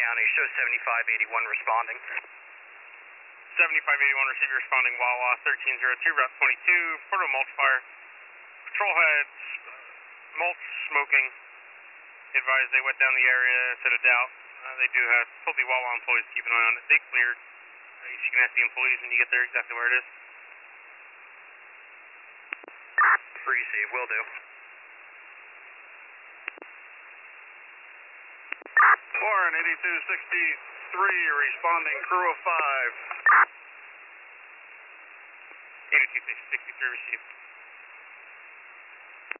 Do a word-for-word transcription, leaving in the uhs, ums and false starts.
County, show seventy-five eighty-one responding. seventy-five eighty-one, receive your responding Wawa, thirteen oh two, Route twenty-two, portable multiplier. Patrol heads, mulch smoking. Advised they went down the area, said a doubt. Uh, they do have, told the Wawa employees to keep an eye on it. They cleared. Uh, you can ask the employees when you get there exactly where it is. Receive, will do. Warren, eighty-two sixty-three, responding, crew of five. eighty-two sixty-three, receive.